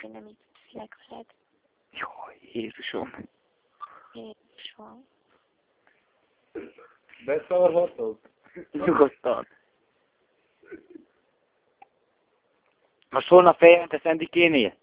hogy nem így beszélek veled. Jaj, Jézusom. Jézusom. Beszarhatok? Nyugodtan. Most holnap feljelentesz Endikénél?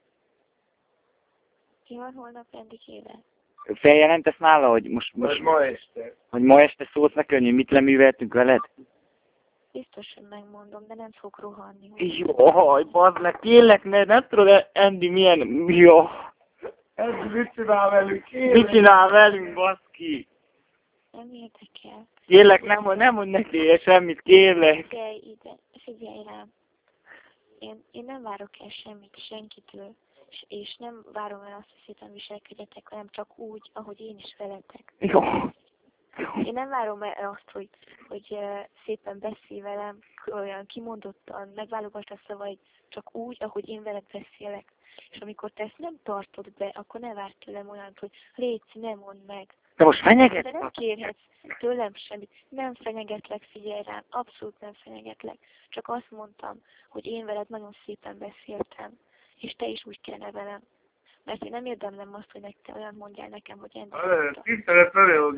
Ki van holnap Endikével? Feljelentesz nála, hogy most Ma este. hogy ma este szólsz neki, hogy mit leműveltünk veled? Biztos, hogy megmondom, de nem fog rohanni. Jaj, bazd meg, kérlek, nem tudod, Endi milyen... Jó. Ez mit csinál velünk? Mit csinál velünk, baszki? Nem érdekel. Kérlek, nem mondd neki semmit, kérlek. Figyelj rám. Én nem várok el semmit senkitől, és nem várom el azt, hogy szépen viselkedjetek velem, csak úgy, ahogy én is veletek. Jó. Én nem várom el azt, hogy szépen beszélj velem, olyan kimondottan, megválogass a szavaid, csak úgy, ahogy én veled beszélek. És amikor te ezt nem tartod be, akkor ne várj tőlem olyant, hogy légy, ne mondd meg. De most fenyeget? De nem kérhetsz tőlem semmit. Nem fenyegetlek, figyelj rám, abszolút nem fenyegetlek. Csak azt mondtam, hogy én veled nagyon szépen beszéltem, és te is úgy kellene velem. Mert én nem érdemlem azt, hogy te olyan mondjál nekem, hogy Endi mondta. Tisztelet felé.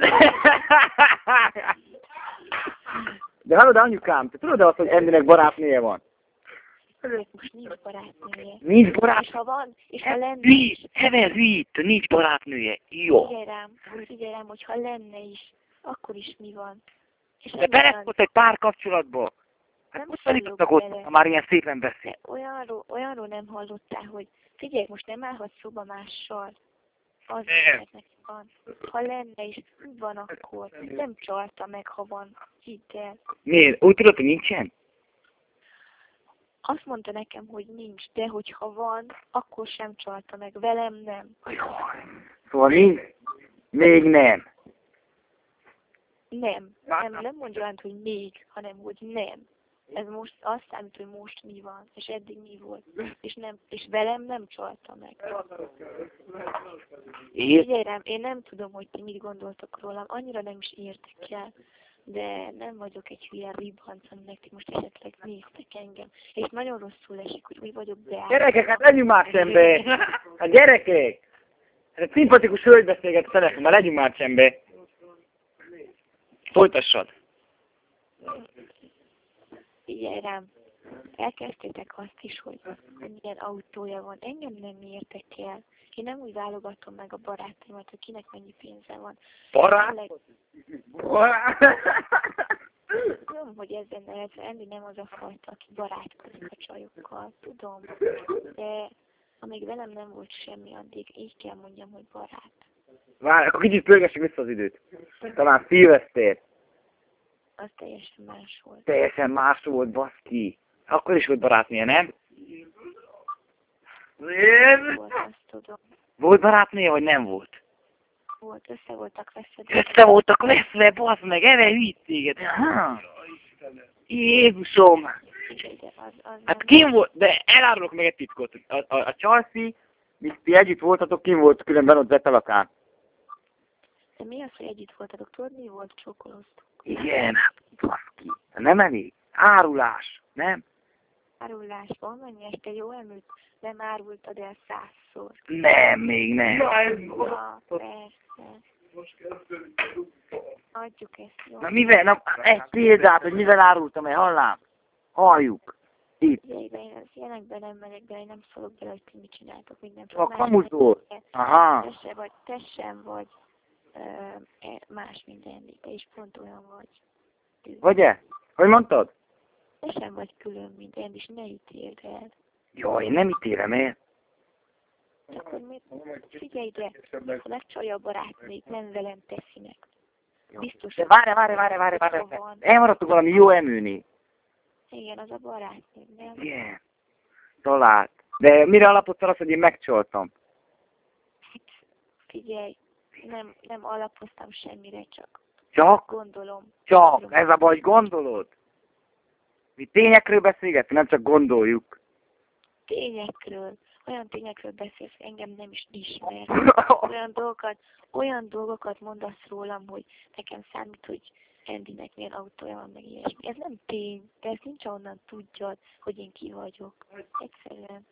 De hallod, anyukám, te tudod azt, hogy Endinek barátnője van? Most nincs barátnője. Nincs barát... És ha van, és ha lenne Hülyít, is. Hever hülyít, nincs barátnője. Jó. Figyelj rám, hogy ha lenne is, akkor is mi van. És De beleszkolt egy pár kapcsolatba. Hát most pedig ott, ha már ilyen szépen beszél. Olyanról nem hallottál, hogy figyelj, most nem állhatsz szóba mással. Az neki van. Ha lenne is, mi van akkor? Nem csalta meg, ha van. Hidd el. Miért? Úgy tudod, hogy nincsen? Azt mondta nekem, hogy nincs, de hogyha van, akkor sem csalta meg. Velem nem. Jaj. Szóval nincs? Még nem. Nem mondja olyan, hogy még, hanem hogy nem. Ez most azt számít, hogy most mi van, és eddig mi volt. És velem nem csalta meg. Figyelj rám, én nem tudom, hogy ti mit gondoltok rólam, annyira nem is érdekel, de nem vagyok egy hülye ribanc, aminek ti most esetleg néztek engem. És nagyon rosszul esik, hogy úgy vagyok beállva. Gyerekek, hát legyünk már szembe! Hát gyerekek! Hát egy szimpatikus hölgy beszélget szeretem, már legyünk már szembe! Folytassad! Figyelj rám, elkezdtétek azt is, hogy milyen autója van. Engem nem érdekel. Én nem úgy válogatom meg a barátaimat, hogy kinek mennyi pénze van. Barát? Tudom, hogy ezen Endi nem az a fajta, aki barátkozik a csajokkal. Tudom. De amíg velem nem volt semmi, addig így kell mondjam, hogy barát. Várj, akkor kicsit pörgessük vissza az időt. Talán szilveszter. Az teljesen más volt. Teljesen más volt, baszki. Akkor is volt barátnője, nem? Volt, azt tudom. Volt barátnője, vagy nem volt? Volt, össze voltak veszve. Össze voltak veszve, baszd meg, erre hűít téged. Jézusom! Hát kim volt, de elárulok meg egy titkot. A Chelsea, míg ti együtt voltatok, kim volt különben ott Zetelakán. De mi az, hogy együtt voltatok? Tudod, mi volt? Csókoloztuk. Igen, baszki. Nem elég. Árulás, nem? Árulás van, mennyi este jó emlőt nem árultad el 100-szor. Nem, még nem. Na, persze. Adjuk ezt, jó? Na mivel, na egy példát, hogy mivel árultam el, hallám? Halljuk. Itt. Én az ilyenekben nem megyek bele, én nem szólok bele, hogy ti mit csináltok, minden. A kamuzol. Aha. Te sem vagy más minden, te is pont olyan vagy. Vagy-e? Hogy mondtad? Te sem vagy külön, mint én, és ne ítéld el. Jó, én nem ítélem el. Akkor miért? Figyelj ide, ha megcsalja a barátnőt, nem velem teszinek. Biztos. De várj. Elmaradtuk valami jó emőni. Igen, az a barátnő, nem? Igen. Talált. De mire alapoztál azt, hogy én megcsoltam? Hát, figyelj, nem alapoztam semmire, Csak? Gondolom. Csak, ez a baj, gondolod? Mi tényekről beszélgetünk, nem csak gondoljuk. Tényekről. Olyan tényekről beszélsz, hogy engem nem is ismer. Olyan dolgokat mondasz rólam, hogy nekem számít, hogy Endinek milyen autója van, meg ilyesmi. Ez nem tény, de ezt nincs onnan tudjad, hogy én ki vagyok. Egyszerűen.